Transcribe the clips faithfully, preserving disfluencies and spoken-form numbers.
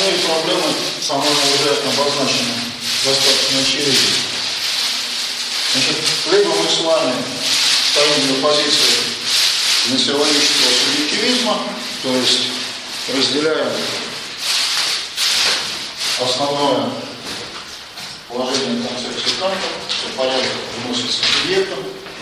основные проблемы, по-моему, уже обозначены достаточно очевидно. Значит, либо мы с вами стоим на позиции гносеологического субъективизма, то есть разделяем основное положение концепции Канта, что порядок вносится субъектом,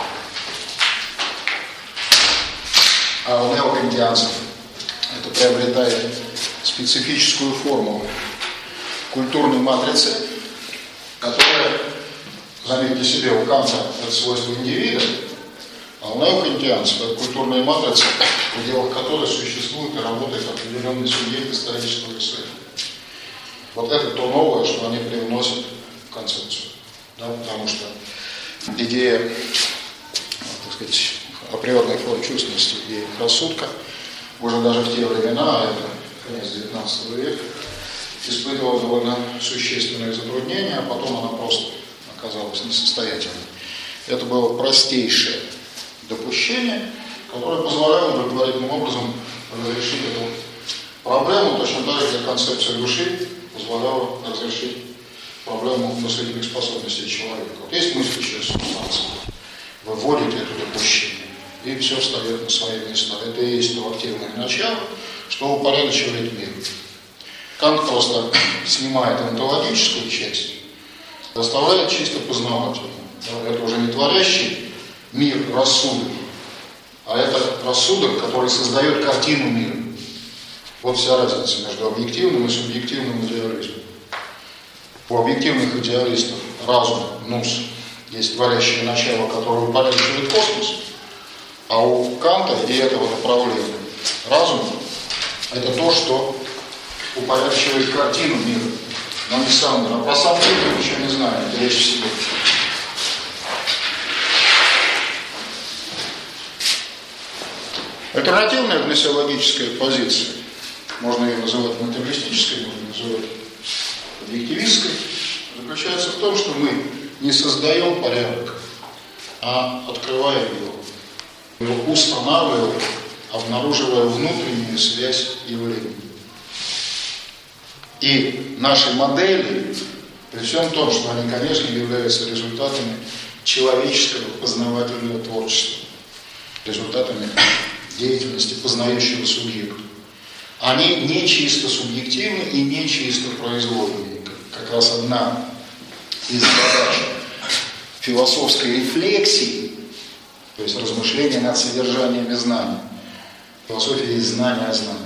а у неокантианцев это приобретает специфическую форму культурной матрицы, которая, заметьте себе, у Канта это свойство индивида, а у неокантианцев это культурная матрица, в пределах которой существует и работает определенный субъект исторического исследования. Вот это то новое, что они привносят в концепцию. Да, потому что идея, так сказать, априорной формы чувственности и рассудка уже даже в те времена, а это конец девятнадцатого века, испытывала довольно существенные затруднения, а потом она просто оказалась несостоятельной. Это было простейшее допущение, которое позволяло удовлетворительным образом разрешить эту проблему, точно так же, как концепция души позволяла разрешить проблему мыслительных способностей человека. Вот есть мыслящая субстанция, вы вводите это допущение, и все встает на свои места. Это и есть то активное начало, что упорядочивает мир. Кант просто снимает онтологическую часть, заставляет чисто познавательную. Это уже не творящий мир рассудок, а это рассудок, который создает картину мира. Вот вся разница между объективным и субъективным идеализмом. У объективных идеалистов разум, нус, есть творящее начало, которое упорядочивает космос, а у Канта и этого направления разум – это то, что упорядочивает картину мира, но не сам мир. А про сам мир мы ничего не знаем, это вещь в себе. Альтернативная гносеологическая позиция, можно ее называть материалистической, можно называть объективистской, заключается в том, что мы не создаем порядок, а открываем его, его устанавливаем, обнаруживая внутреннюю связь явлений. И наши модели, при всем том, что они, конечно, являются результатами человеческого познавательного творчества, результатами деятельности познающего субъекта, они не чисто субъективны и не чисто произвольные. Как раз одна из задач философской рефлексии, то есть размышления над содержаниями знаний, философия есть знание о знании,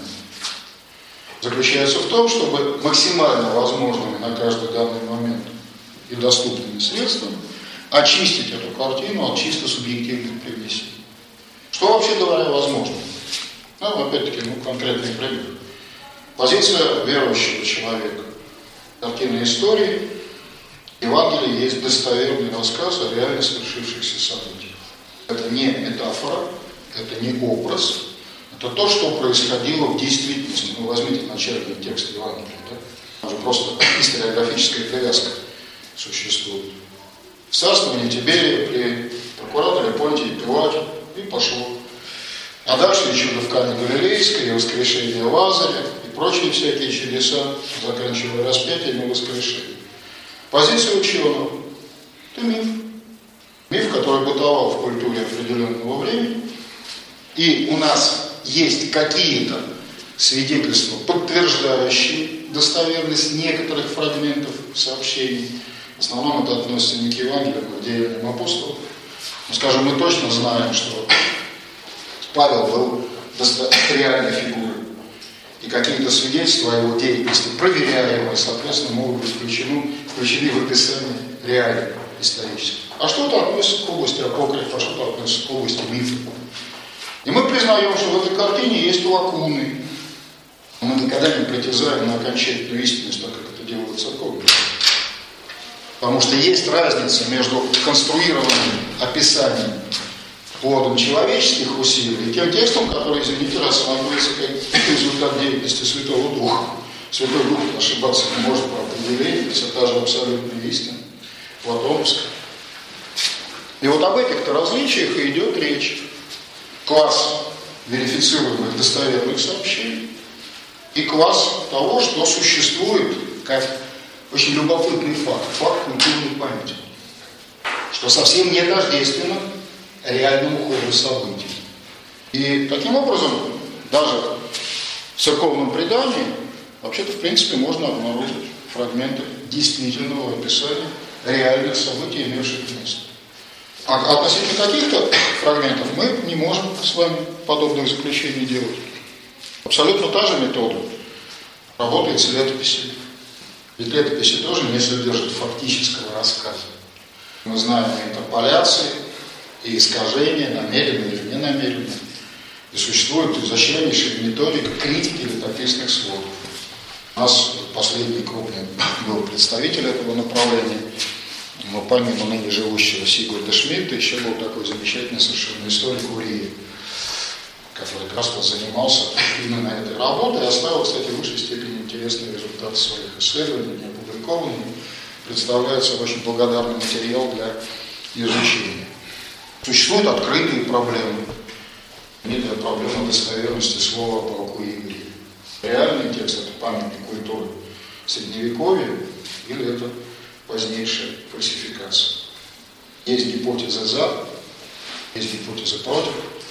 заключается в том, чтобы максимально возможными на каждый данный момент и доступными средствами очистить эту картину от чисто субъективных примесей. Что, вообще говоря, возможно? Ну, опять-таки, ну, конкретный пример. Позиция верующего человека. Картина истории. Евангелие есть достоверный рассказ о реально свершившихся событиях. Это не метафора, это не образ. Это то, что происходило в действительности. Ну, возьмите начальный текст Евангелия. Да? Там же просто историографическая привязка существует. В царствовании Тиберия при прокураторе Понтии Пилате и пошло. А дальше и чудо в Кане Галилейской, и воскрешение Лазаря, и прочие всякие чудеса, заканчивая распятием и воскрешением. Позиция ученого – это миф. Миф, который бытовал в культуре определенного времени. И у нас есть какие-то свидетельства, подтверждающие достоверность некоторых фрагментов сообщений. В основном это относится не к Евангелию, а к деяниям апостолов. Но, скажем, мы точно знаем, что Павел был реальной фигурой. И какие-то свидетельства о его деятельности, проверяемые, соответственно, могут быть включены, включены в описание реалий исторических. А что-то относится к области апокрифа, а что-то относится к области мифа. И мы признаем, что в этой картине есть лакуны. Мы никогда не притязаем на окончательную истинность, так как это делают церковники. Потому что есть разница между конструированным описанием плодом человеческих усилий и тем текстом, который, извините, рассматривается как результат деятельности Святого Духа. Святой Дух ошибаться не может по определению, это та же абсолютная истина, платоновская. И вот об этих-то различиях и идет речь. Класс верифицируемых достоверных сообщений, и класс того, что существует как очень любопытный факт, факт культурной памяти, что совсем не тождественно реальному ходу событий. И таким образом, даже в церковном предании, вообще-то, в принципе, можно обнаружить фрагменты действительного описания реальных событий, имевших место. А относительно каких-то фрагментов мы не можем с вами подобных заключений делать. Абсолютно та же метода работает с летописями. Ведь летописи тоже не содержат фактического рассказа. Мы знаем и интерполяции, и искажения, намеренные или ненамеренные. И существует изощреннейшая методика критики летописных сводов. У нас последний крупный был представитель этого направления. Но помимо ныне живущего Сигурда Шмидта еще был такой замечательный совершенно историк Урия, который как раз вот занимался именно этой работой и оставил, кстати, в высшей степени интересные результаты своих исследований, не опубликованными. Представляется очень благодарный материал для изучения. Существуют открытые проблемы. Некая проблема достоверности слова о полку Игоря. Реальный текст – это памятник культуры Средневековья или это позднейшая фальсификация. Есть гипотеза «за», есть гипотеза «против».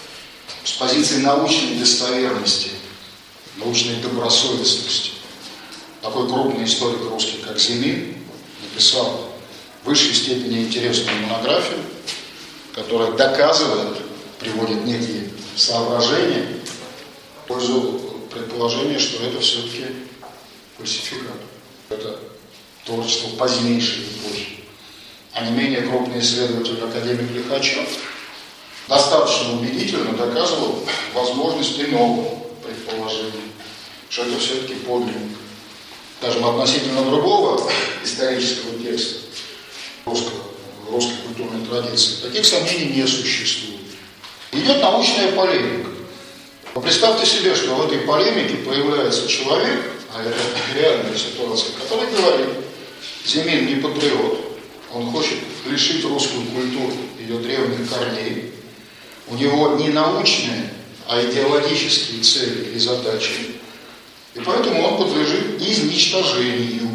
С позиции научной достоверности, научной добросовестности такой крупный историк русский, как Зимин, написал в высшей степени интересную монографию, которая доказывает, приводит некие соображения в пользу предположения, что это все-таки фальсификат. Это творчество позднейшей эпохи. А не менее крупный исследователь академик Лихачев достаточно убедительно доказывал возможность иного предположения, что это все-таки подлинник. Даже относительно другого исторического текста русского, русской культурной традиции таких сомнений не существует. Идет научная полемика. Но представьте себе, что в этой полемике появляется человек, а это реальная ситуация, который говорит: Зимин не патриот, он хочет лишить русскую культуру ее древних корней, у него не научные, а идеологические цели и задачи, и поэтому он подлежит изничтожению,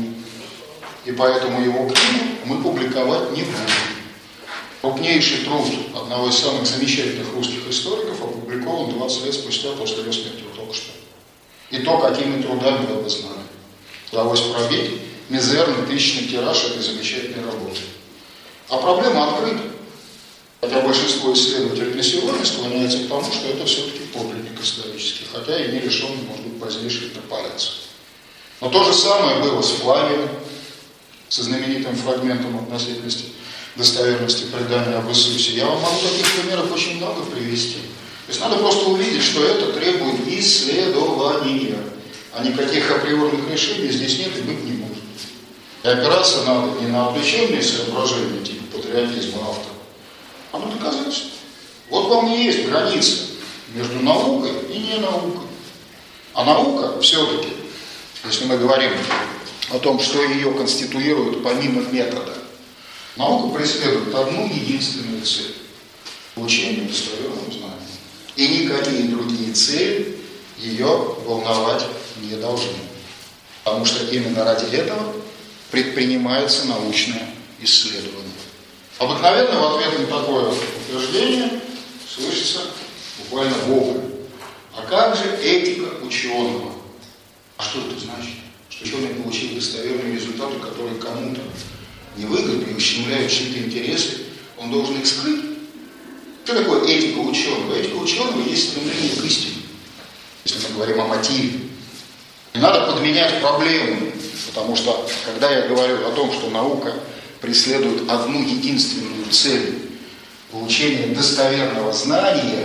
и поэтому его книгу мы публиковать не будем. Крупнейший труд одного из самых замечательных русских историков опубликован двадцать лет спустя после его смерти, только что. И то, какими трудами вы бы знали. Удалось пробить мизерный тысячный тираж этой замечательной работы. А проблема открыта. Хотя большинство исследователей на сегодня склоняется к тому, что это все-таки подлинник исторический, хотя и не лишен, может быть, позднейшей интерполяции. Но то же самое было с Флавием, со знаменитым фрагментом относительности достоверности предания об Иисусе. Я вам могу таких примеров очень много привести. То есть надо просто увидеть, что это требует исследования, а никаких априорных решений здесь нет и быть не может. И опираться надо не на отвлеченные соображения типа патриотизма автора, а на доказательства. Вот вам и есть граница между наукой и не наукой. А наука все-таки, если мы говорим о том, что ее конституирует помимо метода, наука преследует одну единственную цель – получение достоверного знания. И никакие другие цели ее волновать не должны. Потому что именно ради этого предпринимается научное исследование. Обыкновенно в ответ на такое утверждение слышится буквально вопль. А как же этика ученого? А что это значит? Что ученый получил достоверные результаты, которые кому-то невыгодны и ущемляют чьи-то интересы, он должен их скрыть? Что такое этика ученого? Этика ученого есть стремление к истине, если мы говорим о мотиве. Не надо подменять проблему, потому что, когда я говорю о том, что наука преследует одну единственную цель – получение достоверного знания,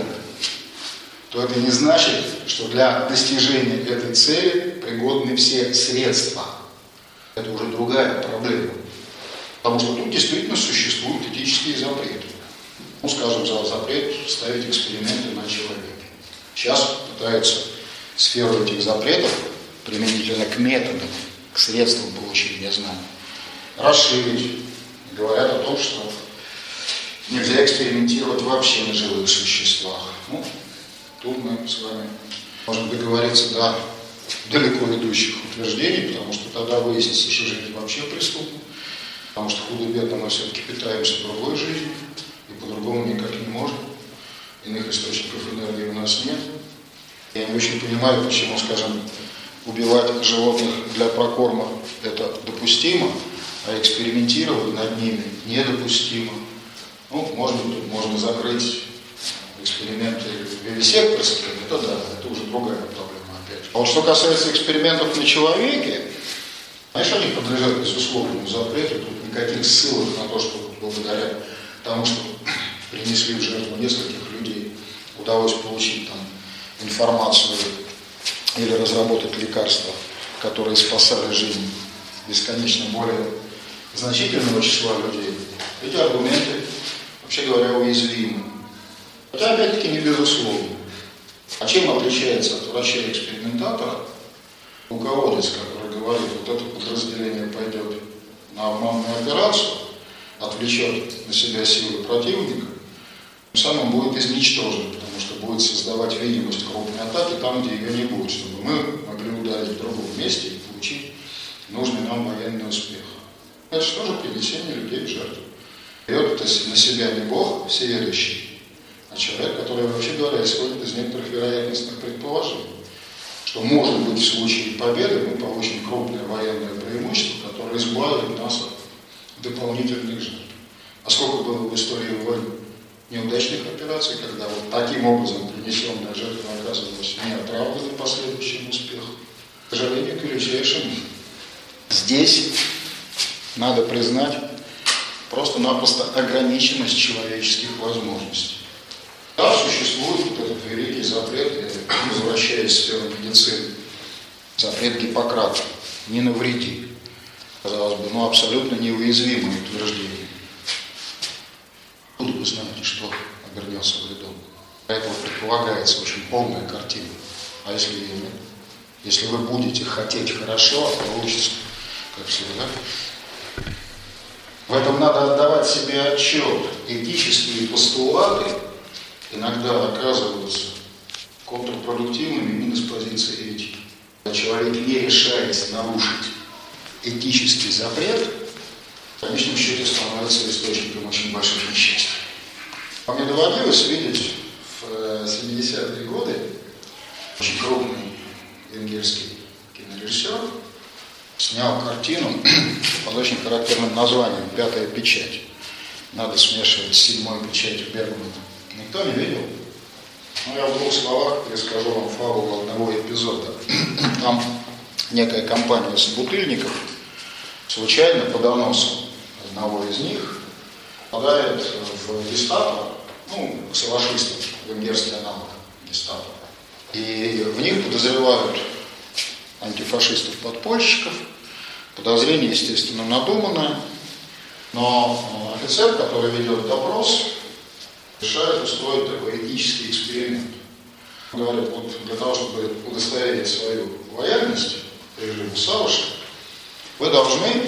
то это не значит, что для достижения этой цели пригодны все средства. Это уже другая проблема. Потому что тут действительно существуют этические запреты. Ну, скажем, за запрет ставить эксперименты на человеке. Сейчас пытаются сферу этих запретов применительно к методам, к средствам получения знаний расширить. Говорят о том, что нельзя экспериментировать вообще на живых существах. Ну, тут мы с вами можем договориться до далеко идущих утверждений, потому что тогда выяснится, что жизнь вообще преступна, потому что худо-бедно мы все-таки питаемся другой жизнью, и по-другому никак не можем. Иных источников энергии у нас нет. Я не очень понимаю, почему, скажем, убивать животных для прокорма это допустимо, а экспериментировать над ними недопустимо. Ну, может быть, тут можно закрыть эксперименты вивисекторские, это да, это уже другая проблема опять. А вот что касается экспериментов на человеке, конечно, они подлежат безусловному запрету, тут никаких ссылок на то, что благодаря тому, что принесли в жертву нескольких людей, удалось получить там информацию или разработать лекарства, которые спасали жизнь бесконечно более значительного числа людей. Эти аргументы, вообще говоря, уязвимы. Хотя, опять-таки, не безусловно. А чем отличается от врача-экспериментатора руководец, который говорит, вот это подразделение пойдет на обманную операцию, отвлечет на себя силы противника, тем самым будет изничтожен, потому что будет создавать видимость крупной атаки там, где ее не будет, чтобы мы могли ударить в другом месте и получить нужный нам военный успех. Это что же принесение людей в жертву? Берет это на себя не Бог всеведущий, а человек, который, вообще говоря, исходит из некоторых вероятностных предположений, что, может быть, в случае победы мы получим крупное военное преимущество, которое избавит нас от дополнительных жертв. А сколько было в истории войн неудачных операций, когда вот таким образом принесенная жертва оказывалась неоправданной последующим успехом. К сожалению, к величайшему. Здесь надо признать просто-напросто ограниченность человеческих возможностей. Да, существует вот этот великий запрет, возвращаясь в сферу медицины, запрет Гиппократа, не навреди. Казалось бы, ну абсолютно неуязвимое утверждение. Откуда вы знаете, что обернется вредом? Поэтому предполагается очень полная картина. А если ее нет? Если вы будете хотеть хорошо, а получится, как всегда. В этом надо отдавать себе отчет. Этические постулаты иногда оказываются контрпродуктивными именно с позиции этики. Когда человек не решается нарушить этический запрет, в конечном счете становится источником очень больших несчастий. А мне доводилось видеть в семидесятые годы очень крупный венгерский кинорежиссер снял картину под очень характерным названием «Пятая печать». Надо смешивать с седьмой печатью Бергмана. Никто не видел? Ну, я в двух словах перескажу вам фабулу одного эпизода. Там некая компания собутыльников случайно по доносу одного из них попадает в гестапо, ну, ксавашистов, венгерский аналог гестапо. И в них подозревают антифашистов-подпольщиков. Подозрение, естественно, надуманное. Но офицер, который ведет допрос, решает устроить такой этический эксперимент. Говорят, вот для того, чтобы удостоверить свою лояльность к режиму Саваша, вы должны э,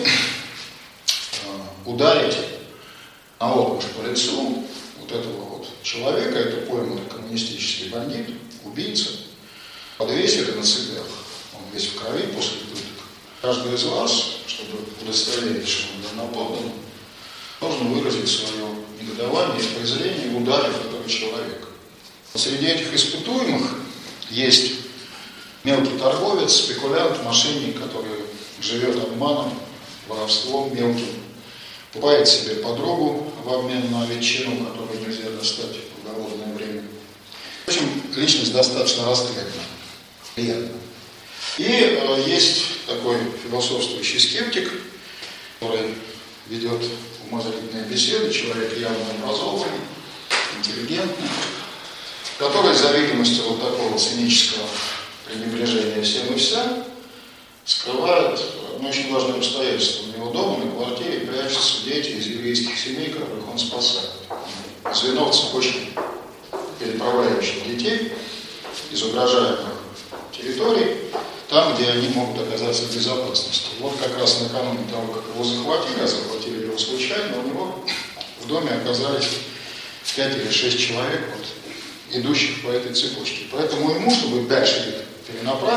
ударить наотмашь по лицу вот этого вот человека, это пойманный коммунистический бандит, убийца, подвесили на цепях, он весь в крови после пыток. Каждый из вас, чтобы удостоверить, что он давноподданный, должен выразить свое негодование и презрение, ударив этого человека. Среди этих испытуемых есть мелкий торговец, спекулянт, мошенник, который живет обманом, воровством мелким, покупает себе подругу в обмен на ветчину, которую нельзя достать в голодное время. В общем, личность достаточно растлена, приятна. И э, есть такой философствующий скептик, который ведет умозрительные беседы, человек явно образованный, интеллигентный, который за видимостью вот такого цинического пренебрежения всем и вся скрывает ну, очень важное обстоятельство. У него дома на квартире прячутся дети из еврейских семей, которых он спасает. Звено в цепочке переправляющих детей из угрожаемых территорий, там, где они могут оказаться в безопасности. Вот как раз накануне того, как его захватили, а захватили его случайно, у него в доме оказались пять или шесть человек, вот, идущих по этой цепочке. Поэтому ему, чтобы дальше их перенаправить,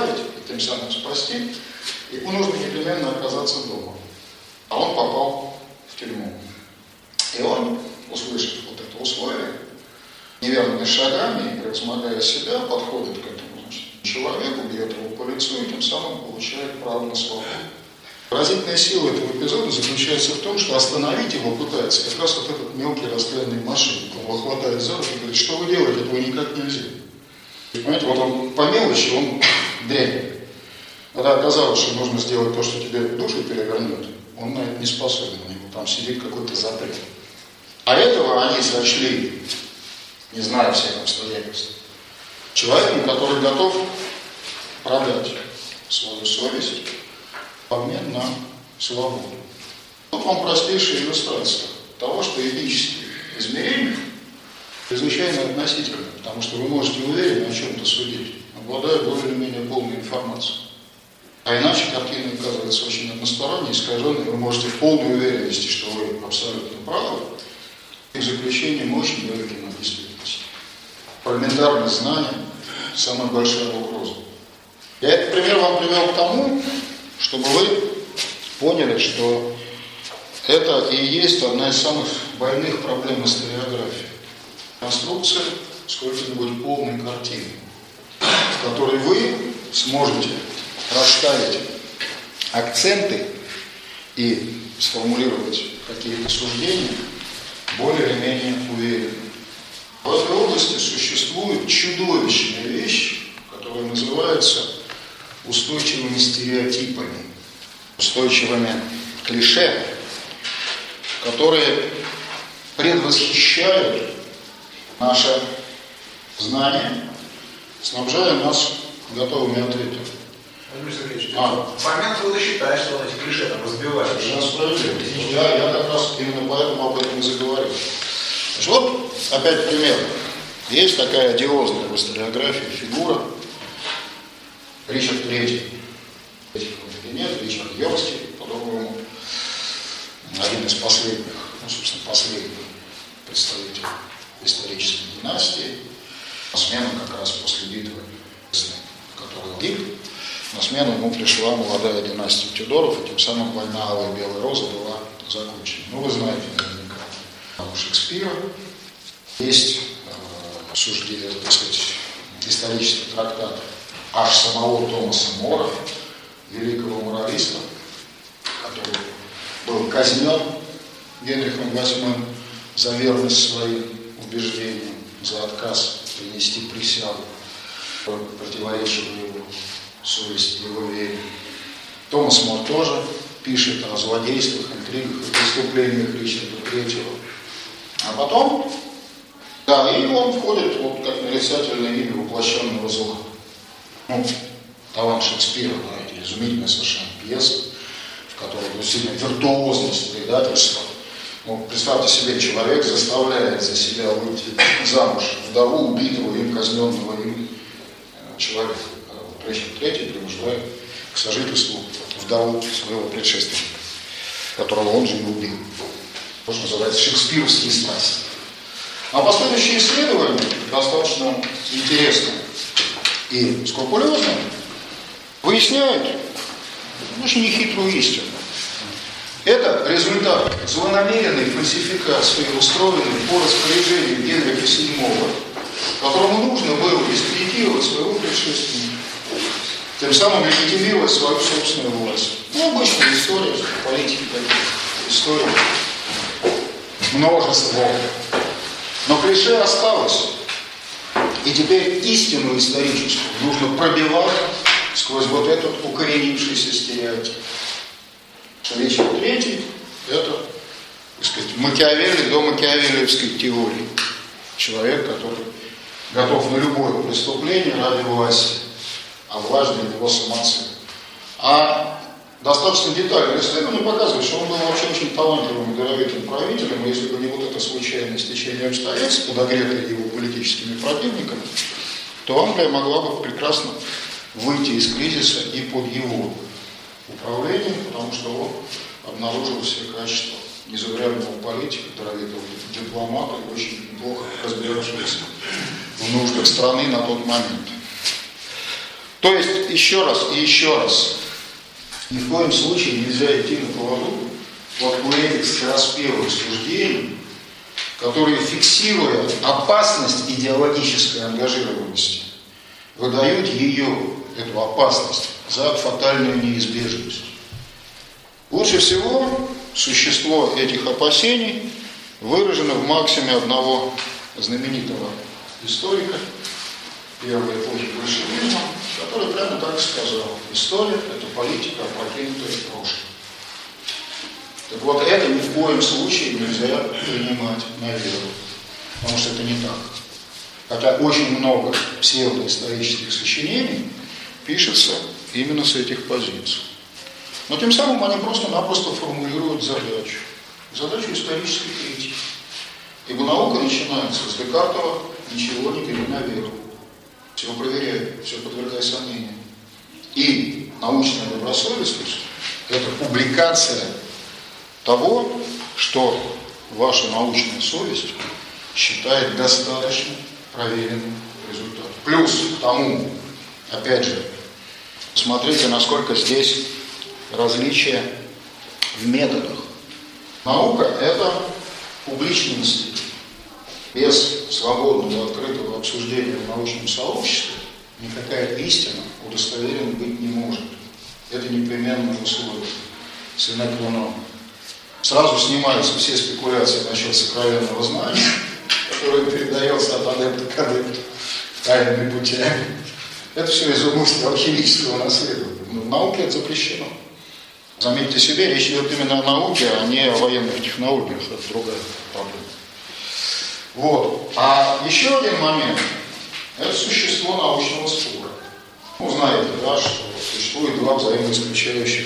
тем самым спасти, ему нужно непременно оказаться дома. А он попал в тюрьму. И он, услышав вот это условие, неверными шагами, превозмогая себя, подходит к этому значит, человеку, бьет его по лицу и тем самым получает право на свободу. Поразительная сила этого эпизода заключается в том, что остановить его пытается как раз вот этот мелкий расстрельный мошенник. Он его хватает за руку и говорит, что вы делаете, этого никак нельзя. Понимаете, вот он по мелочи, он дрянь. Когда оказалось, что нужно сделать то, что тебе душу перевернет, он на это не способен, у него там сидит какой-то запрет. А этого они сочли, не зная всех обстоятельств, человеком, который готов продать свою совесть в обмен на свободу. Вот вам простейшая иллюстрация того, что этические измерения чрезвычайно относительны, потому что вы можете уверенно о чем-то судить, обладая более или менее полной информацией. А иначе картина оказывается очень односторонней, искаженной, вы можете в полной уверенности, что вы абсолютно правы, и заключением очень далеким от действительности. Фрагментарность знания – самая большая угроза. Я этот пример вам привел к тому, чтобы вы поняли, что это и есть одна из самых больных проблем историографии. Конструкция сколько-нибудь полной картины, в которой вы сможете расставить акценты и сформулировать какие-то суждения более или менее уверенно. В этой области существуют чудовищные вещи, которые называются устойчивыми стереотипами, устойчивыми клише, которые предвосхищают наше знание, снабжая нас готовыми ответами. Владимир Сергеевич, а. Фоменко считает, что он эти клише там разбивает. Я, я как раз именно поэтому об этом и заговорил. Значит, вот опять пример. Есть такая одиозная в историографии фигура Ричард Третий. Этих вот нет, Ричард Йорский, по-другому. Один из последних, ну, собственно, последних представителей исторической династии. На смену как раз после битвы, которую он гиб, на смену ему пришла молодая династия Тюдоров, и тем самым война Алой и Белой Розы была закончена. Ну, вы знаете наверняка, у Шекспира есть э, суждение, так сказать, исторический трактат аж самого Томаса Мора, великого моралиста, который был казнен Генрихом восьмым за верность своим убеждениям, за отказ принести присягу, противоречившую его совести, его вере. Томас Мор тоже пишет о злодействах, интригах и преступлениях Ричарда Третьего. А потом, да, и он входит вот как нарицательное имя воплощенного зла. Ну, талант Шекспира, да, эти изумительные совершенно пьесы, в которых действительно виртуозность предательства. Ну, представьте себе, человек заставляет за себя выйти замуж вдову убитого им, казненного им человека. Ричард Третий принуждает к сожительству вдову своего предшественника, которого он же и убил. То, что называется шекспировские страсти. А последующие исследования, достаточно интересные и скрупулезные, выясняют очень нехитрую истину. Это результат злонамеренной фальсификации, устроенной по распоряжению Генриха седьмого, которому нужно было дискредитировать своего предшественника, тем самым легитимировать свою собственную власть. Ну, обычная история, политики такие, история множество. Но клише осталось. И теперь истину историческую нужно пробивать сквозь вот этот укоренившийся стереотип. Ричард Третий – это, так сказать, Макиавелли до макиавеллиевской теории. Человек, который готов на любое преступление ради власти, а власть для него сама цель. А достаточно детальное исследование показывает, что он был вообще очень талантливым и даровитым правителем, и если бы не вот это случайное стечение обстоятельств, подогретое его политическими противниками, то Англия могла бы прекрасно выйти из кризиса и под его управлением, потому что он обнаружил все качества незаурядного политика, даровитого дипломата и очень неплохо разбиравшегося в нуждах страны на тот момент. То есть, еще раз и еще раз, ни в коем случае нельзя идти на поводу вот у этих скороспелых суждений, которые, фиксируя опасность идеологической ангажированности, выдают ее, эту опасность, за фатальную неизбежность. Лучше всего существо этих опасений выражено в максиме одного знаменитого историка первой эпохи большевизма, который прямо так сказал: история – это политика, опрокинутая в прошлое. Так вот, это ни в коем случае нельзя принимать на веру, потому что это не так. Хотя очень много псевдоисторических сочинений пишется именно с этих позиций. Но тем самым они просто-напросто формулируют задачу. Задачу исторической критики. Ибо наука начинается с Декартова: ничего не бери на веру. Все проверяй, все подвергай сомнению. И научная добросовестность – это публикация того, что ваша научная совесть считает достаточно проверенным результатом. Плюс к тому, опять же, смотрите, насколько здесь различия в методах. Наука – это публичный институт. Без свободного, открытого обсуждения в научном сообществе никакая истина удостоверена быть не может. Это непременное условие. Синеквон. Сразу снимаются все спекуляции насчет сокровенного знания, которое передается от адепта к адепту тайными путями. Это все из области алхимического наследования. Но в науке это запрещено. Заметьте себе, речь идет именно о науке, а не о военных технологиях. Это другая проблема. Вот. А еще один момент – это существо научного спора. Ну, знаете, да, что существует два взаимоисключающих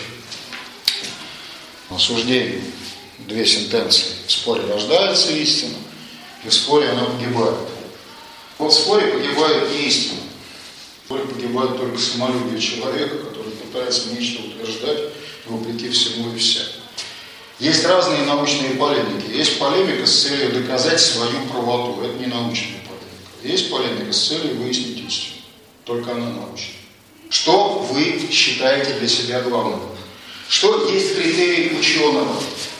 суждения, две сентенции. В споре рождается истина, и в споре она погибает. Вот в споре погибает не истина. В споре погибает только самолюбие человека, который пытается нечто утверждать вопреки всему и вся. Есть разные научные полемики. Есть полемика с целью доказать свою правоту. Это не научная полемика. Есть полемика с целью выяснить истину. Только она научная. Что вы считаете для себя главным? Что есть критерий ученого?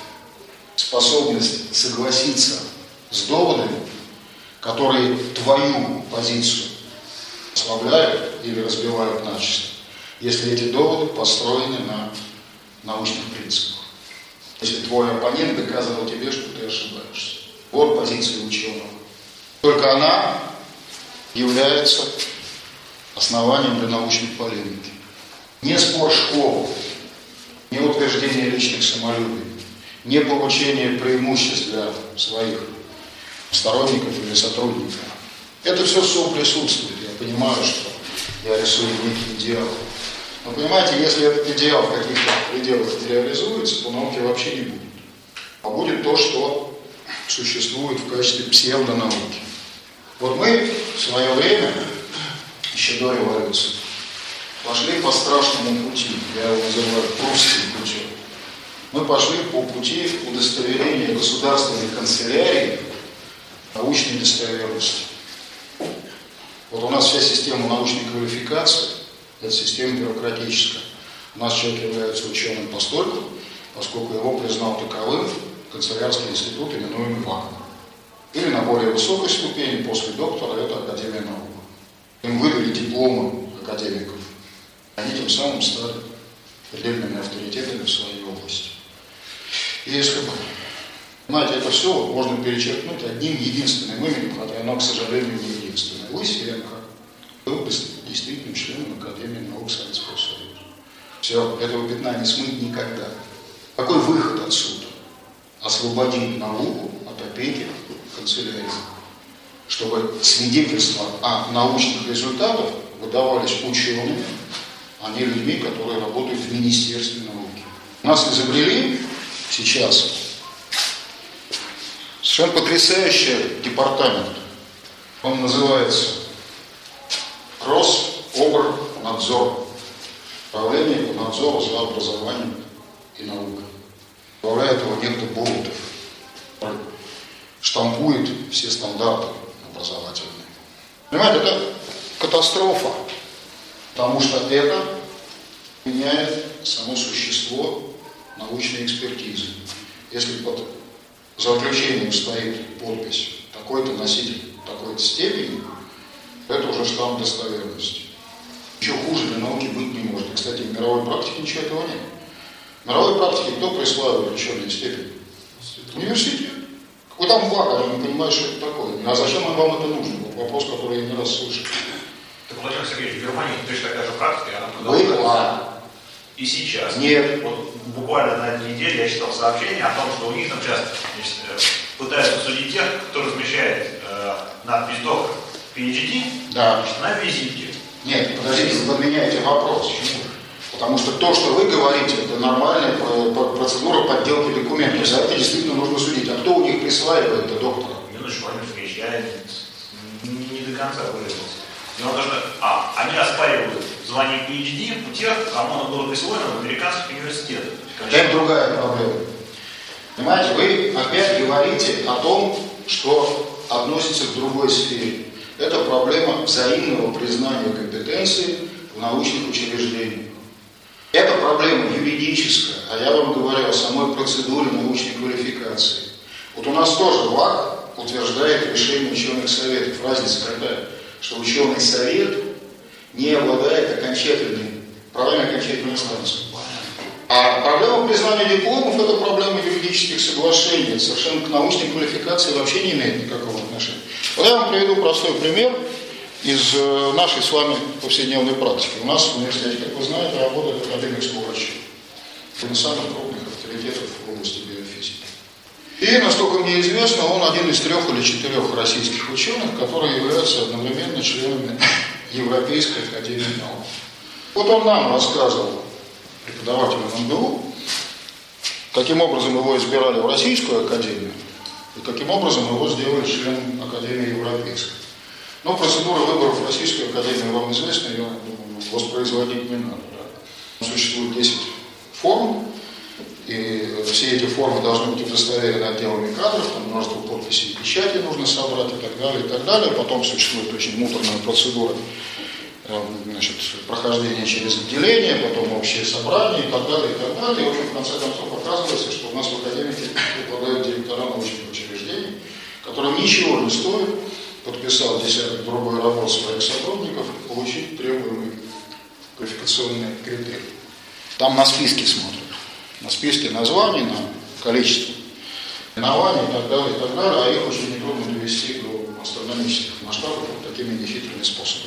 Способность согласиться с доводами, которые твою позицию ослабляют или разбивают начисто, если эти доводы построены на научных принципах. Если твой оппонент доказывал тебе, что ты ошибаешься. Вот позиция ученого. Только она является основанием для научной полемики. Не спор школы, не утверждение личных самолюбий, не получение преимуществ для своих сторонников или сотрудников. Это все соприсутствует. Я понимаю, что я рисую некий идеал. Но понимаете, если этот идеал в каких-то пределах реализуется, то науки вообще не будет. А будет то, что существует в качестве псевдонауки. Вот мы в свое время, еще до революции, пошли по страшному пути, я его называю прусским путем. Мы пошли по пути удостоверения государственной канцелярии научной достоверности. Вот у нас вся система научной квалификации – это система бюрократическая. У нас человек является ученым постольку, поскольку его признал таковым канцелярский институт, именуемый ВАКом. Или на более высокой ступени, после доктора, это Академия наук. Им выдали дипломы академиков. Они тем самым стали предельными авторитетами в своей области. И если бы, понимаете, это все можно перечеркнуть одним единственным именем, хотя оно, к сожалению, не единственное. Лысенко был действительно членом Академии наук Советского Союза. Все, этого пятна не смыть никогда. Какой выход отсюда? Освободить науку от опеки канцелярии, чтобы свидетельства о научных результатах выдавались учеными, а не людьми, которые работают в Министерстве науки. У нас изобрели сейчас совершенно потрясающий департамент. Он называется Кросс-Обрнадзор. Управление по надзору за образованием и наукой. Управляет его некто Болотов. Штампует все стандарты образовательные. Понимаете, это катастрофа. Потому что это меняет само существо научной экспертизы. Если под заключением стоит подпись такой-то носитель такой-то степени, это уже штамп достоверности. Ничего хуже для науки быть не может. И, кстати, в мировой практике ничего этого нет. В мировой практике кто присваивает ученые степени? Университет. Вы там бака, я не понимаю, что это такое. А зачем вам это нужно? Вот вопрос, который я не раз слышал. Так, Владимир Сергеевич, в Германии точно такая же практика, она продолжается. Была. И сейчас. Нет. Вот буквально на этой неделе я читал сообщение о том, что у них там сейчас значит, пытаются судить тех, кто размещает э, надпись доктор пи эйч ди да. на визитке. Нет, подождите, вы подменяете вопрос. Почему? Потому что то, что вы говорите, это нормальная процедура подделки документов. За это действительно нужно судить. А кто у них присваивает это доктора? Минуточку, Владимир Сергеевич, я не, не до конца выразился. Дело в том, что а, они оспаривают звание пи эйч ди у тех, кому оно было присвоено в американских университетах. Это другая проблема. Понимаете, вы опять говорите о том, что относится к другой сфере. Это проблема взаимного признания компетенции в научных учреждениях. Это проблема юридическая, а я вам говорю о самой процедуре научной квалификации. Вот у нас тоже ВАК утверждает решение ученых советов. Разница какая? Что ученый совет не обладает окончательной, правильно окончательной инстанцией. А проблема признания дипломов – это проблема юридических соглашений. Это совершенно к научной квалификации вообще не имеет никакого отношения. Вот я вам приведу простой пример из нашей с вами повседневной практики. У нас в университете, как вы знаете, работает академик Скворачев. Один из самых крупных авторитетов в области биофизики. И, насколько мне известно, он один из трех или четырех российских ученых, которые являются одновременно членами Европейской академии наук. Вот он нам рассказывал, преподавателем эм бэ у, каким образом его избирали в Российскую академию и каким образом его сделали членом Академии Европейской. Но процедура выборов в Российскую академию вам известна, ее воспроизводить не надо. Да? Существует десять форм, и все эти формы должны быть удостоверены отделами кадров, там множество подписей и печати нужно собрать и так далее, и так далее. Потом существует очень муторная процедура, значит, прохождение через отделение, потом общее собрание и так далее, и так далее. И, в общем, в конце концов оказывается, что у нас в академике попадают директора научных учреждений, которым ничего не стоит, подписал десяток другой работ своих сотрудников, получить требуемые квалификационные критерии. Там на списке смотрят. На списке названий, на количество именований и так далее, и так далее, а их очень нетрудно довести до астрономических масштабов вот такими нехитрыми способами.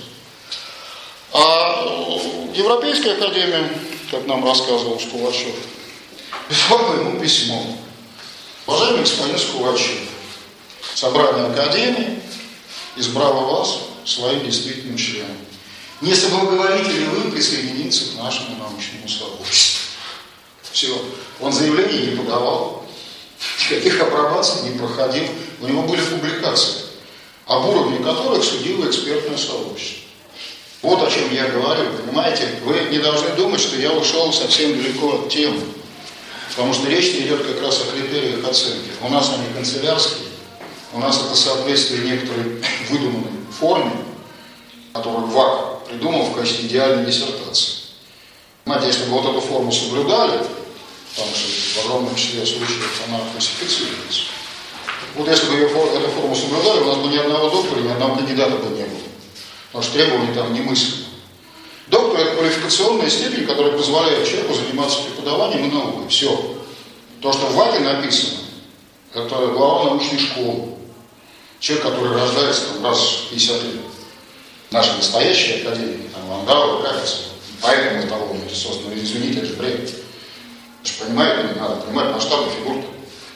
А Европейская академия, как нам рассказывал Скворачев, писала ему письмо. Уважаемый господин Скворачев, собрание академии избрало вас своим действительным членом. Не соблаговолите ли вы присоединиться к нашему научному сообществу? Все. Он заявление не подавал, никаких апробаций не проходил. У него были публикации, об уровне которых судило экспертное сообщество. Вот о чем я говорю, понимаете? Вы не должны думать, что я ушел совсем далеко от темы. Потому что речь идет как раз о критериях оценки. У нас они канцелярские. У нас это соответствие некоторой выдуманной форме, которую ВАК придумал в качестве идеальной диссертации. Понимаете, если бы вот эту форму соблюдали, потому что в огромном числе случаев она фальсифицируется. Вот если бы ее, эту форму соблюдали, у нас бы ни одного доктора, ни одного кандидата бы не было. Потому что требования там немыслимы. Доктор – это квалификационная степень, которая позволяет человеку заниматься преподаванием и наукой. Все. То, что в ВАКе написано, это глава научной школы. Человек, который рождается там, раз в пятьдесят лет. Наши настоящие академики, там, Вандалы, Кавица, поэтому эталоны созданы. Извините, это же бред. Вы же понимаете, не надо понимать масштабы фигур-то.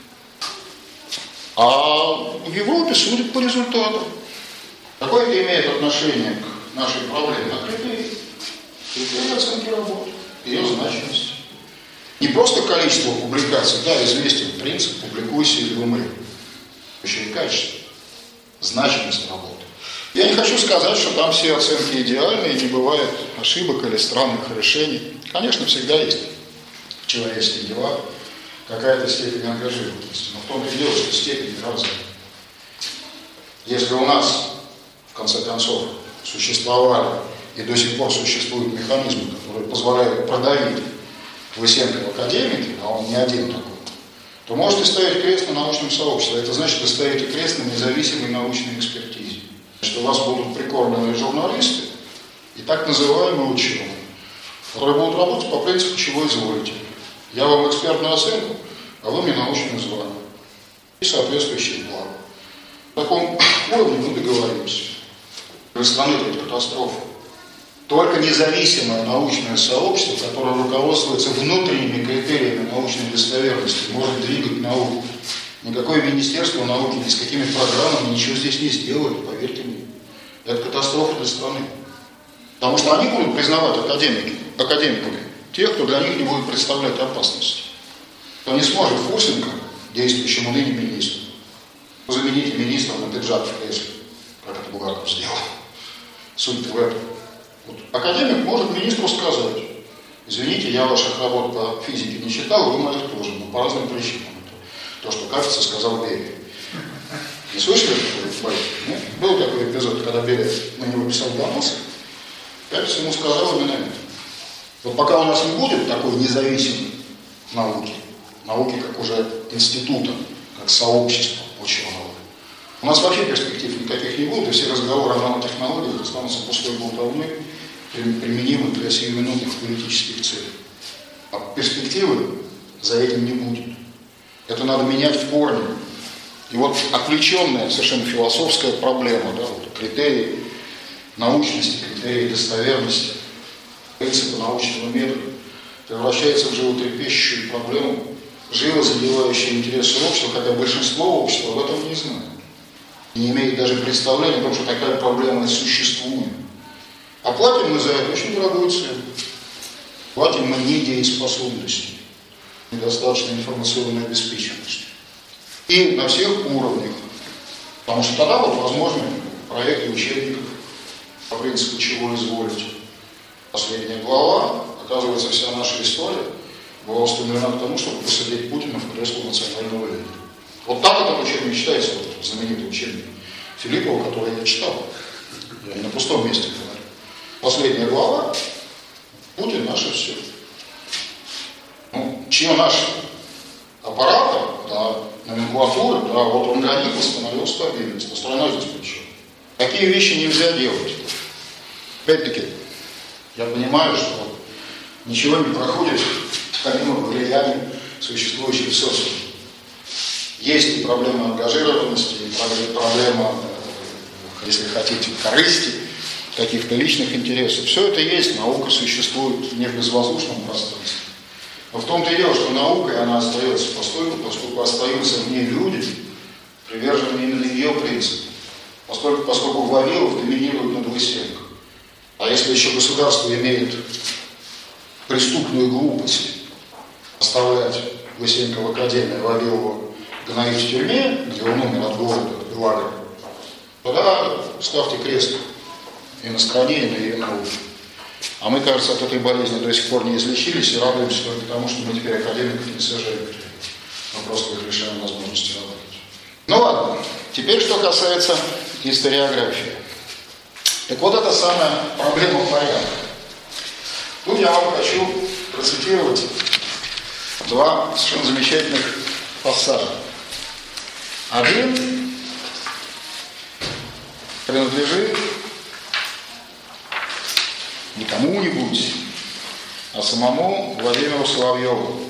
А в Европе судят по результатам. Какое это имеет отношение к нашей проблеме? А критерии. Критерии оценки работы, ее значимости. Не просто количество публикаций, да, известен принцип «публикуйся или умри». Еще и качество, значимость работы. Я не хочу сказать, что там все оценки идеальные, не бывает ошибок или странных решений. Конечно, всегда есть в человеческих делах какая-то степень ангажированности. Но в том-то и дело, что степень разная. Если у нас, в конце концов, существовали и до сих пор существуют механизмы, которые позволяют продавить Лысенко в академике, а он не один такой, то можете ставить крест на научном сообществе. Это значит, вы ставите крест на независимой научной экспертизе. Что у вас будут прикормленные журналисты и так называемые ученые, которые будут работать по принципу, чего изволите. Я вам экспертную оценку, а вы мне научное звание. И соответствующие блага. На таком уровне мы договоримся. Для страны это катастрофа. Только независимое научное сообщество, которое руководствуется внутренними критериями научной достоверности, может двигать науку. Никакое Министерство науки ни с какими программами ничего здесь не сделает, поверьте мне. Это катастрофа для страны. Потому что они будут признавать академики, академиками тех, кто для них не будет представлять опасности. Кто не сможет Фурсенко, действующему ныне министру, заменить министра на пиджак в кресле, как это Булгаков сделал. Суть в этом. Вот. Академик может министру сказать: извините, я ваших работ по физике не читал, вы моих тоже, но по разным причинам. То, что, кажется, сказал Берия. Не слышали такой? Нет? Был такой эпизод, когда Берия на него писал донос, кажется, ему сказал именно это. Вот пока у нас не будет такой независимой науки, науки как уже института, как сообщества ученого, у нас вообще перспектив никаких не будет, и все разговоры о нанотехнологиях останутся пустой болтовней, применимой для сиюминутных политических целей. А перспективы за этим не будет. Это надо менять в корне. И вот отвлеченная, совершенно философская проблема, да, вот, критерии научности, критерии достоверности, принципы научного метода превращается в животрепещущую проблему, живо задевающую интересы общества, хотя большинство общества об этом не знает. И не имеет даже представления о том, что такая проблема существует. А платим мы за это очень дорогую цену. Платим мы недееспособностью, недостаточной информационной обеспеченностью. И на всех уровнях. Потому что тогда вот возможны проекты учебников по принципу чего изволите. Последняя глава, оказывается, вся наша история была устремлена к тому, чтобы посадить Путина в кресло национального лидера. Вот так этот учебник читается, вот этот знаменитый учебник Филиппова, который я читал. Я не на пустом месте говорю. Последняя глава, Путин наше все. Ну, чье наше? Аппарата, да, номенклатуры, да, вот он для них восстановил стабильность, а страна здесь при чем? Такие вещи нельзя делать. Опять-таки, я понимаю, что ничего не проходит помимо влияния существующих социумов. Есть и проблема ангажированности, и проблема, если хотите, корысти, каких-то личных интересов. Все это есть, наука существует не в безвоздушном пространстве. Но в том-то и дело, что наукой она остается постольку, поскольку остаются в ней люди, приверженные именно ее принципам. Поскольку, поскольку Вавилов доминирует над Лысенко. А если еще государство имеет преступную глупость оставлять Лысенко в академии, Вавилова гнать в тюрьме, где он умер от голода и лагеря, тогда ставьте крест и на стране, и на ее науке. А мы, кажется, от этой болезни до сих пор не излечились и радуемся только тому, что мы теперь академиков не сажаем в тюрьму. Мы просто их лишаем возможности работать. Ну ладно, теперь что касается историографии. Так вот, это самая проблема порядка. Тут я вам хочу процитировать два совершенно замечательных пассажа. Один принадлежит не кому-нибудь, а самому Владимиру Соловьеву.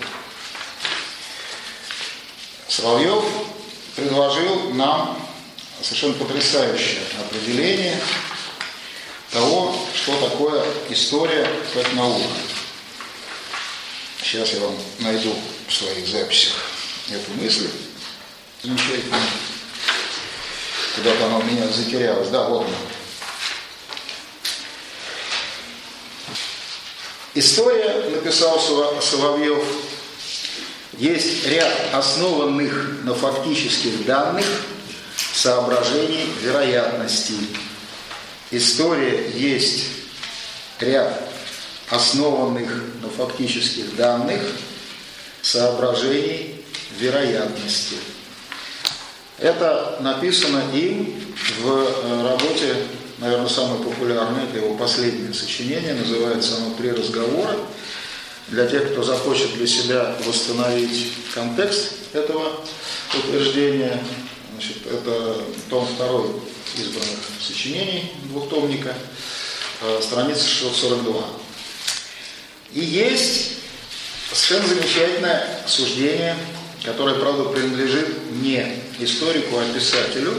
Соловьев предложил нам совершенно потрясающее определение того, что такое история как наука. Сейчас я вам найду в своих записях эту мысль замечательную. Куда-то она у меня затерялась. Да, вот она. История, написал Соловьев, есть ряд основанных на фактических данных соображений вероятностей. История есть ряд основанных на фактических данных соображений вероятности. Это написано им в работе наверное, самое популярное, это его последнее сочинение, называется оно «Три разговора». Для тех, кто захочет для себя восстановить контекст этого утверждения, значит, это том второй избранных сочинений двухтомника, страница шестьсот сорок два. И есть совершенно замечательное суждение, которое, правда, принадлежит не историку, а писателю.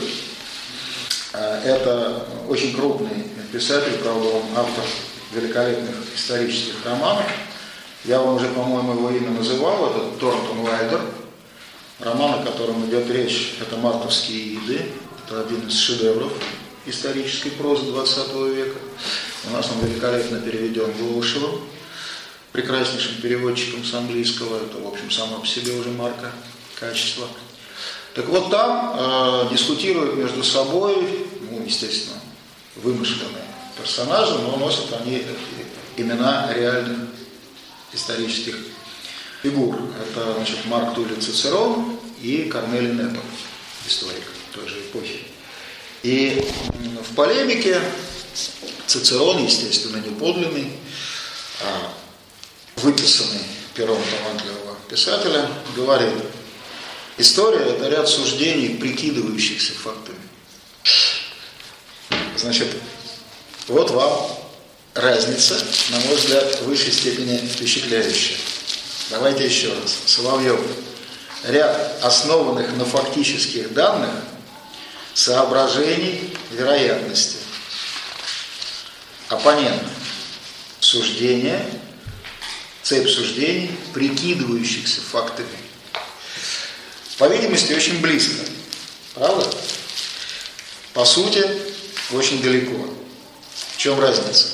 Это очень крупный писатель, правда, он автор великолепных исторических романов. Я вам уже, по-моему, его имя называл, это Торнтон Уайлдер. Роман, о котором идет речь, это «Мартовские иды». Это один из шедевров исторической прозы двадцатого века. У нас он великолепно переведен Голышевым, прекраснейшим переводчиком с английского. Это, в общем, само по себе уже марка качества. Так вот, там э, дискутируют между собой, ну, естественно, вымышленные персонажи, но носят они имена реальных исторических фигур. Это, значит, Марк Туллий Цицерон и Корнелий Непа, историк той же эпохи. И в полемике Цицерон, естественно, не подлинный, а выписанный пером талантливого писателя, говорит: история – это ряд суждений, прикидывающихся фактами. Значит, вот вам разница, на мой взгляд, в высшей степени впечатляющая. Давайте еще раз. Соловьев. Ряд основанных на фактических данных соображений вероятности. Оппонент. Суждение, цепь суждений, прикидывающихся фактами. По видимости, очень близко. Правда? По сути, очень далеко. В чем разница?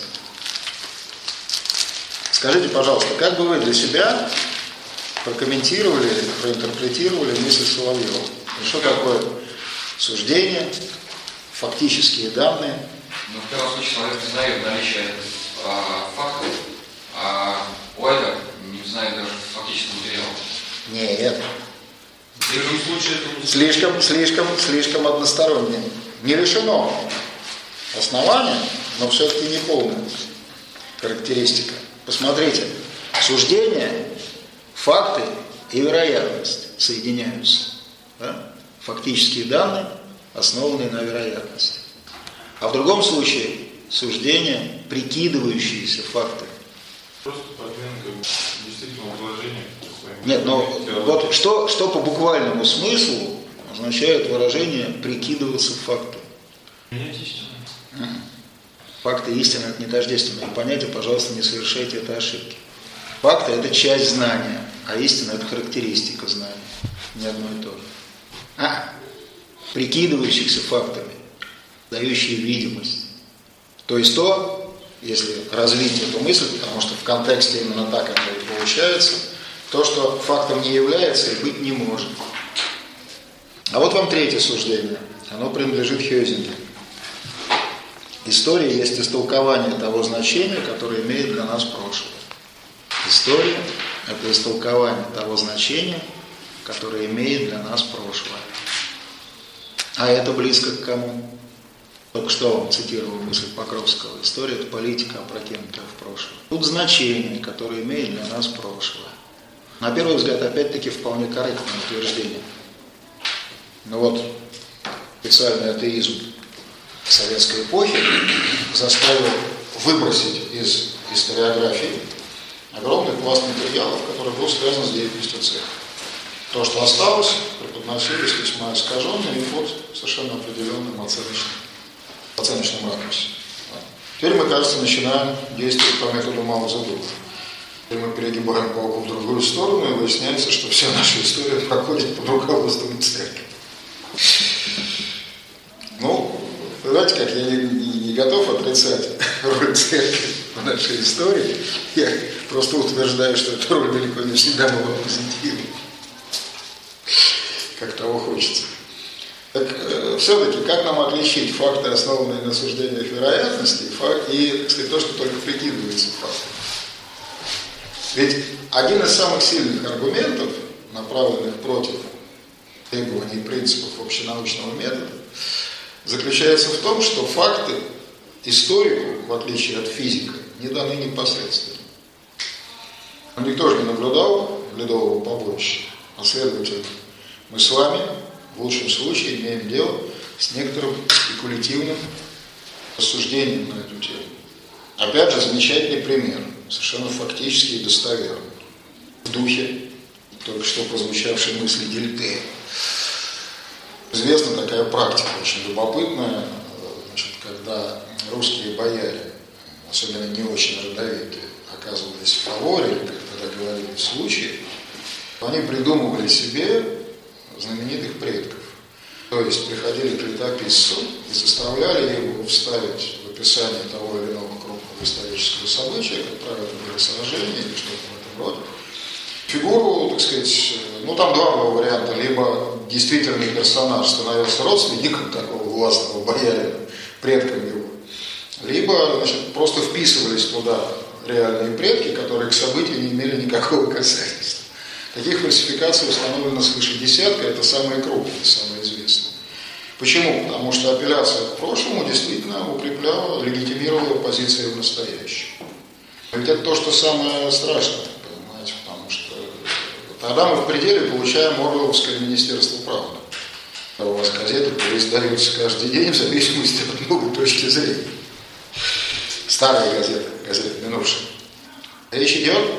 Скажите, пожалуйста, как бы вы для себя прокомментировали, проинтерпретировали мысль Соловьева? Что такое суждение, фактические данные? Ну, в первом случае человек не знает наличие а, фактов, а Уайлдер не знает даже фактического материала. Нет. В первом случае это... Слишком, слишком, слишком односторонне. Не решено основание, но все-таки не полная характеристика. Посмотрите, суждение, факты и вероятность соединяются. Да? Фактические данные, основанные на вероятности. А в другом случае суждение, прикидывающиеся факты. Просто подменка действительно выражения. Нет, но вот что, что по буквальному смыслу означает выражение «прикидываться фактом». Менять истину. Факты и истина – это не тождественные понятия, пожалуйста, не совершайте этой ошибки. Факты – это часть знания, а истина – это характеристика знания. Не одно и то же. А, прикидывающихся фактами, дающие видимость. То есть то, если развить эту мысль, потому что в контексте именно так это и получается, то, что фактом не является и быть не может. А вот вам третье суждение. Оно принадлежит Хёзингу. История есть истолкование того значения, которое имеет для нас прошлое. История – это истолкование того значения, которое имеет для нас прошлое. А это близко к кому? Только что вам цитировал мысль Покровского. История – это политика, опрокинутая в прошлое. Тут значение, которое имеет для нас прошлое. На первый взгляд, опять-таки, вполне корректное утверждение. Но вот специальный атеизм советской эпохи заставил выбросить из историографии огромный пласт материалов, который был связан с деятельностью церкви. То, что осталось, преподносились весьма искаженно и под совершенно определенным оценочным, оценочным ракурсом. Теперь мы, кажется, начинаем действовать по методу Мао Цзэдуна. Теперь мы перегибаем палку в другую сторону, и выясняется, что вся наша история проходит под руководством церкви. Ну, знаете, как я не, не, не готов отрицать роль церкви в нашей истории, я просто утверждаю, что эта роль далеко не всегда была позитивной, как того хочется. Так э, все-таки, как нам отличить факты, основанные на суждениях вероятности, и, факт, и так сказать, то, что только прикидывается фактом? Ведь один из самых сильных аргументов, направленных против требований и принципов общенаучного метода, заключается в том, что факты историку, в отличие от физика, не даны непосредственно. Он никто же не наблюдал ледового побоища, а следовательно, мы с вами в лучшем случае имеем дело с некоторым спекулятивным рассуждением на эту тему. Опять же, замечательный пример, совершенно фактически и достоверный, в духе только что прозвучавшей мысли Гильтея. Известна такая практика, очень любопытная, значит, когда русские бояре, особенно не очень родовитые, оказывались в фаворе, или когда договорились в случае, они придумывали себе знаменитых предков. То есть приходили к летописцу и заставляли его вставить в описание того или иного крупного исторического события, как правило, это были сражения или что-то в этом роде, фигуру, так сказать, ну там два было варианта, либо действительный персонаж становился родственником такого властного боярина, предком его, либо, значит, просто вписывались туда реальные предки, которые к событию не имели никакого касательства. Таких фальсификаций установлено свыше десятка, это самые крупные, самые известные. Почему? Потому что апелляция к прошлому действительно укрепляла, легитимировала позиции в настоящем. Ведь это то, что самое страшное, понимаете, потому что тогда мы в пределе получаем Орвелловское министерство правды. У вас газеты переиздаются каждый день в зависимости от новой точки зрения. Старые газеты, газеты минувшие. Речь идет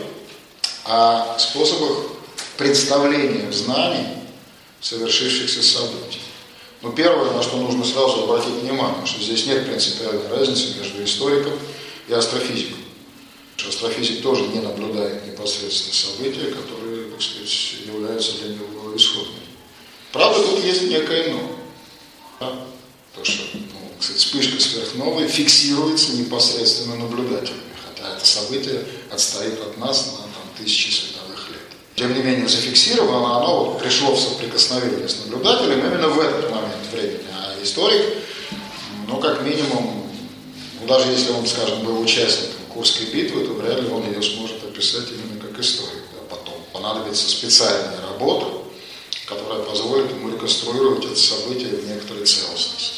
о способах представления знаний совершившихся событий. Но первое, на что нужно сразу обратить внимание, что здесь нет принципиальной разницы между историком и астрофизиком. Астрофизик тоже не наблюдает непосредственно события, которые, так сказать, являются для него исходными. Правда, тут есть некое «но». Да? То, что, ну, кстати, вспышка сверхновой фиксируется непосредственно наблюдателями, хотя это событие отстоит от нас на там, тысячи световых лет. Тем не менее, зафиксировано оно вот, пришло в соприкосновение с наблюдателем именно в этот момент времени. А историк, ну, как минимум, ну, даже если он, скажем, был участником Курской битвы, то вряд ли он ее сможет описать именно как историк. Да? Потом понадобится специальная работа, которая позволит ему реконструировать это событие в некоторой целостности.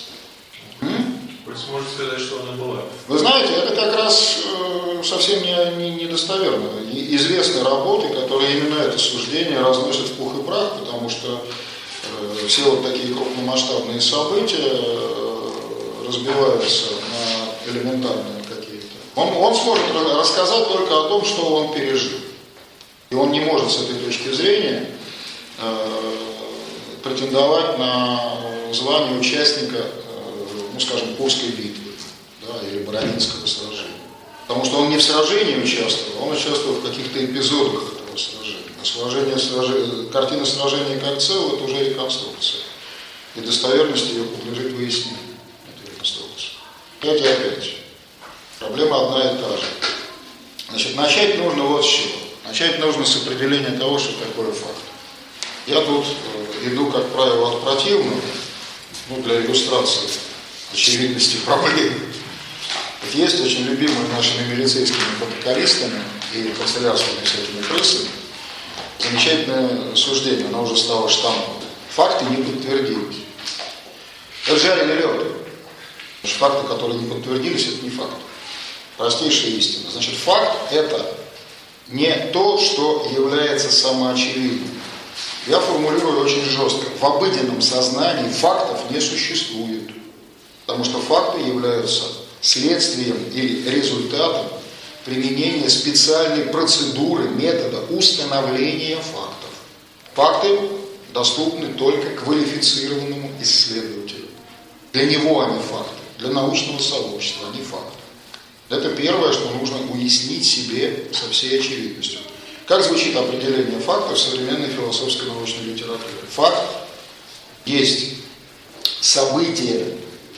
Можно сказать, что она была. Вы знаете, это как раз э, совсем не, не, недостоверно. И известны работы, которые именно это суждение разносят в пух и прах, потому что э, все вот такие крупномасштабные события э, разбиваются на элементарные какие-то. Он, он сможет рассказать только о том, что он пережил. И он не может с этой точки зрения э, претендовать на звание участника, ну, скажем, Курской битвы, да, или Бородинского сражения. Потому что он не в сражении участвовал, он участвовал в каких-то эпизодах этого сражения. А сражение, сражение, картина сражения как целого – это уже реконструкция. И достоверность ее подлежит выяснению, этой реконструкции. Опять и опять. Проблема одна и та же. Значит, начать нужно вот с чего. Начать нужно с определения того, что такое факт. Я тут э, иду, как правило, от противного, ну, для иллюстрации очевидности проблем. Вот есть очень любимые нашими милицейскими протоколистами и канцелярскими всякими прессами замечательное суждение, оно уже стало штампом. Факты не подтвердились. Это жареный лед. Потому что факты, которые не подтвердились, это не факт. Простейшая истина. Значит, факт – это не то, что является самоочевидным. Я формулирую очень жестко. В обыденном сознании фактов не существует. Потому что факты являются следствием или результатом применения специальной процедуры, метода установления фактов. Факты доступны только квалифицированному исследователю. Для него они факты, для научного сообщества они факты. Это первое, что нужно уяснить себе со всей очевидностью. Как звучит определение факта в современной философской научной литературе? Факт есть событие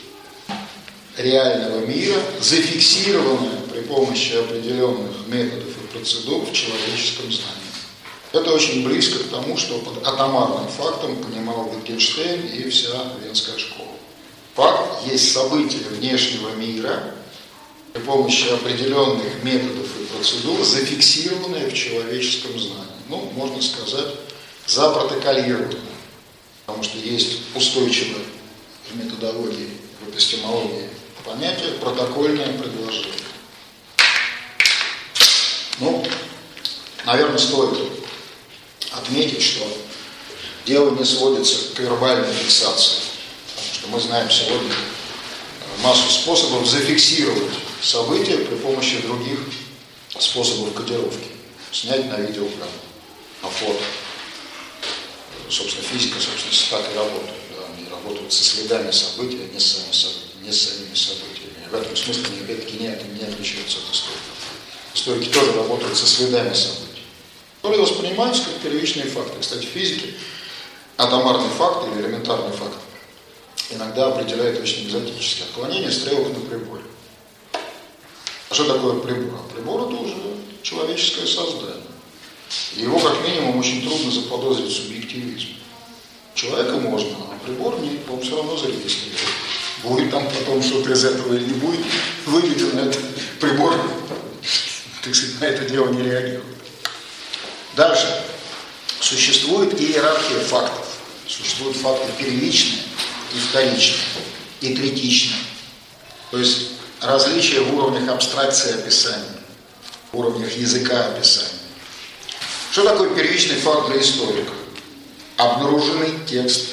реального мира, зафиксированное при помощи определенных методов и процедур в человеческом знании. Это очень близко к тому, что под атомарным фактом понимал Wittgenstein и вся Венская школа. Факт есть событие внешнего мира, при помощи определенных методов и процедур, зафиксированное в человеческом знании. Ну, можно сказать, запротоколированное. Потому что есть устойчивая в методологии, в эпистемологии понятие протокольное предложение. Ну, наверное, стоит отметить, что дело не сводится к вербальной фиксации, потому что мы знаем сегодня массу способов зафиксировать события при помощи других способов кодировки. Снять на видеоэкран, на фото. Собственно, физика, собственно, так и работает. Да? Они работают со следами событий, а не с самими событиями. Не с самими событиями. И в этом смысле они, опять-таки, не, не отличаются от историков. Историки тоже работают со следами событий, которые воспринимаются как первичные факты. Кстати, в физике атомарный факт или элементарный факт иногда определяет очень экзотические отклонения стрелок на приборе. А что такое прибор? А прибор — это уже человеческое создание. И его, как минимум, очень трудно заподозрить в субъективизме. Человека можно, а прибор нет, он все равно зарегистрирован. Будет там потом что-то из этого или не будет выведено, этот прибор, так сказать, на это дело не реагирует. Дальше. Существует иерархия фактов. Существуют факты первичные и вторичные, и третичные. То есть различия в уровнях абстракции описания, в уровнях языка описания. Что такое первичный факт для историка? Обнаруженный текст,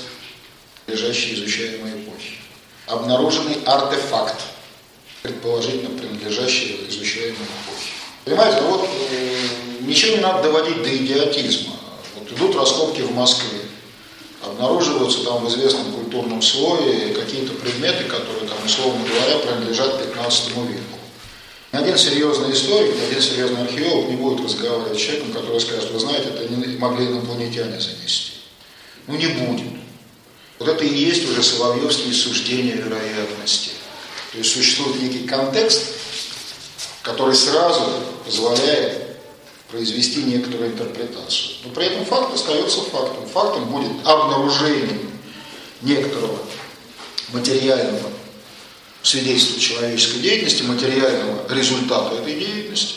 лежащий изучаемой эпохи. Обнаруженный артефакт, предположительно принадлежащий изучаемой эпохе. Понимаете, вот э, ничего не надо доводить до идиотизма. Вот идут раскопки в Москве. Обнаруживаются там в известном культурном слое какие-то предметы, которые, там, условно говоря, принадлежат пятнадцатому веку. Ни один серьезный историк, ни один серьезный археолог не будет разговаривать с человеком, который скажет: вы знаете, это не могли инопланетяне занести. Ну не будет. Вот это и есть уже соловьевские суждения вероятности. То есть существует некий контекст, который сразу позволяет произвести некоторую интерпретацию. Но при этом факт остается фактом. Фактом будет обнаружение некоторого материального свидетельства человеческой деятельности, материального результата этой деятельности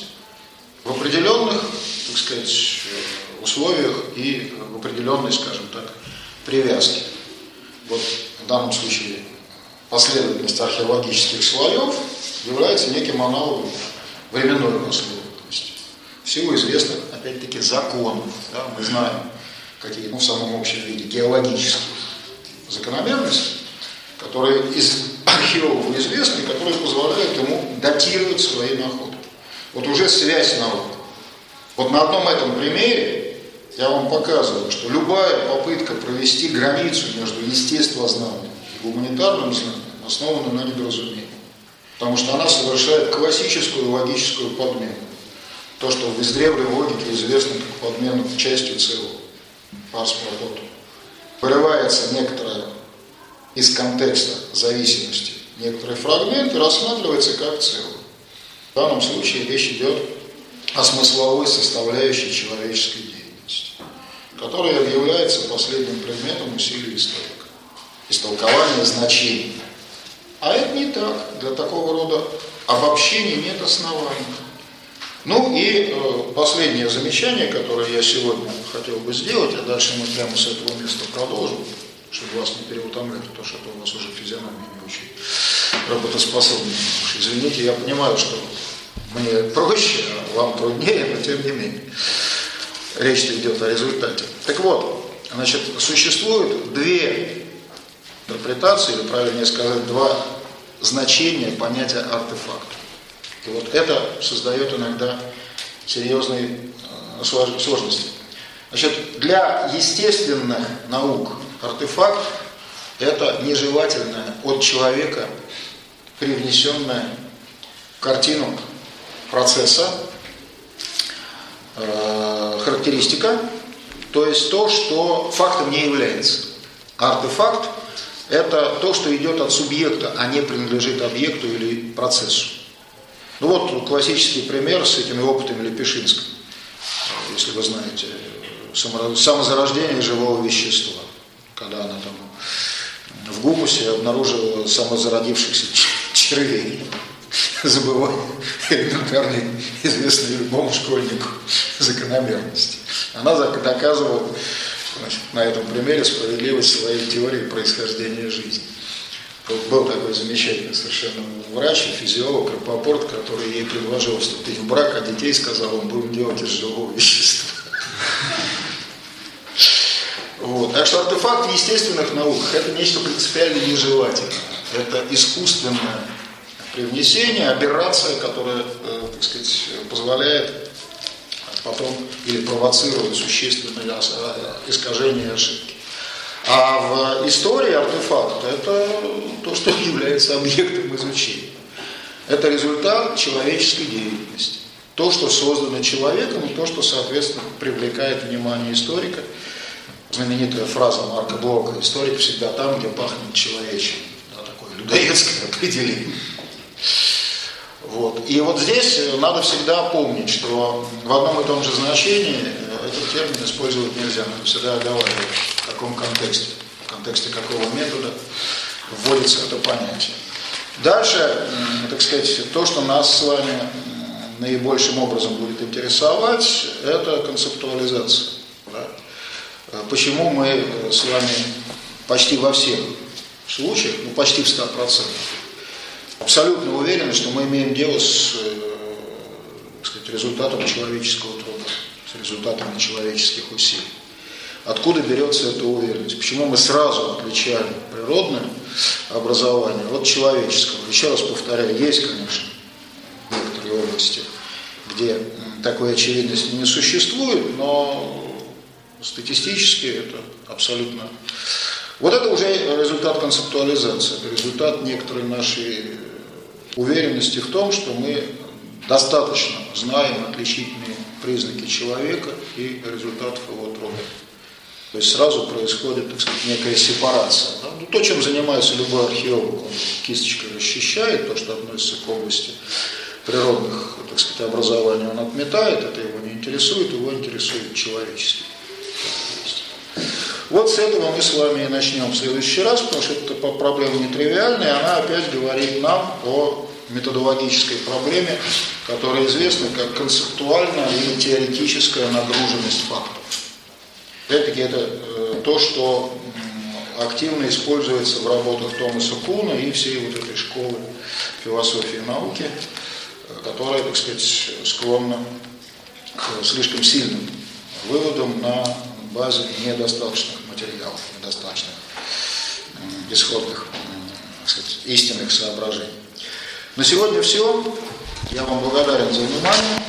в определенных, так сказать, условиях и в определенной, скажем так, привязке. Вот в данном случае последовательность археологических слоев является неким аналогом временной последовательности. В силу известных, опять-таки, законов. Да, мы знаем, какие, ну, в самом общем виде, геологические закономерности, которые из археологов известны, которые позволяют ему датировать свои находки. Вот уже связь наук. Вот на одном этом примере я вам показываю, что любая попытка провести границу между естествознанием и гуманитарным знанием основана на недоразумении. Потому что она совершает классическую логическую подмену. То, что в издревлей логике известно как подмену частью целого. Парс пропоту. Вырывается некоторая из контекста зависимости некоторый фрагмент и рассматривается как целое. В данном случае речь идет о смысловой составляющей человеческой деятельности, которая является последним предметом усилий историка. Истолкование значений. А это не так. Для такого рода обобщений нет оснований. Ну и э, последнее замечание, которое я сегодня хотел бы сделать, а дальше мы прямо с этого места продолжим, чтобы вас не переутомлять, потому что у вас уже физиономия не очень работоспособная. Уж извините, я понимаю, что мне проще, а вам труднее, но тем не менее. Речь-то идет о результате. Так вот, значит, существует две интерпретации, или правильнее сказать, два значения понятия артефакта. И вот это создает иногда серьезные э, сложности. Значит, для естественных наук артефакт – это нежелательная от человека привнесенная в картину процесса э, характеристика, то есть то, что фактом не является. Артефакт – это то, что идет от субъекта, а не принадлежит объекту или процессу. Ну вот классический пример с этими опытами Лепешинской, если вы знаете, самозарождение живого вещества, когда она там в гумусе обнаружила самозародившихся червей, забывая элементарные, известные любому школьнику закономерности. Она доказывала, значит, на этом примере справедливость своей теории происхождения жизни. Вот был такой замечательный совершенно врач, физиолог, Рапопорт, который ей предложил вступить в брак, а детей сказал, он будем делать из живого вещества. Вот. Так что артефакт в естественных науках это нечто принципиально нежелательное. Это искусственное привнесение, аберрация, которая, э, так сказать, позволяет потом или провоцирует существенные искажения и ошибки. А в истории артефакт это то, что является объектом изучения. Это результат человеческой деятельности. То, что создано человеком, и то, что, соответственно, привлекает внимание историка. Знаменитая фраза Марка Блока: историк всегда там, где пахнет человечем. Да, такое людоедское определение. Вот. И вот здесь надо всегда помнить, что в одном и том же значении этот термин использовать нельзя. Надо всегда оговаривать, в каком контексте, в контексте какого метода вводится это понятие. Дальше, так сказать, то, что нас с вами наибольшим образом будет интересовать, это концептуализация. Да? Почему мы с вами почти во всех случаях, ну почти в ста процентах, абсолютно уверены, что мы имеем дело с, так сказать, результатом человеческого труда, с результатом человеческих усилий. Откуда берется эта уверенность? Почему мы сразу отличаем природное образование от человеческого? Еще раз повторяю, есть, конечно, некоторые области, где такой очевидности не существует, но статистически это абсолютно... Вот это уже результат концептуализации, это результат некоторой нашей уверенности в том, что мы достаточно знаем отличительные признаки человека и результатов его труда. То есть сразу происходит, так сказать, некая сепарация. Да? Ну, то, чем занимается любой археолог, он кисточкой расчищает то, что относится к области природных, так сказать, образований, он отметает, это его не интересует, его интересует человеческий. Вот с этого мы с вами и начнем в следующий раз, потому что эта проблема нетривиальная, она опять говорит нам о методологической проблеме, которая известна как концептуальная или теоретическая нагруженность фактов. Опять-таки это э, то, что э, активно используется в работах Томаса Куна и всей вот этой школы философии и науки, э, которая, так сказать, склонна к слишком сильным выводам на базе недостаточных материалов, недостаточных э, исходных, э, так сказать, истинных соображений. На сегодня все. Я вам благодарен за внимание.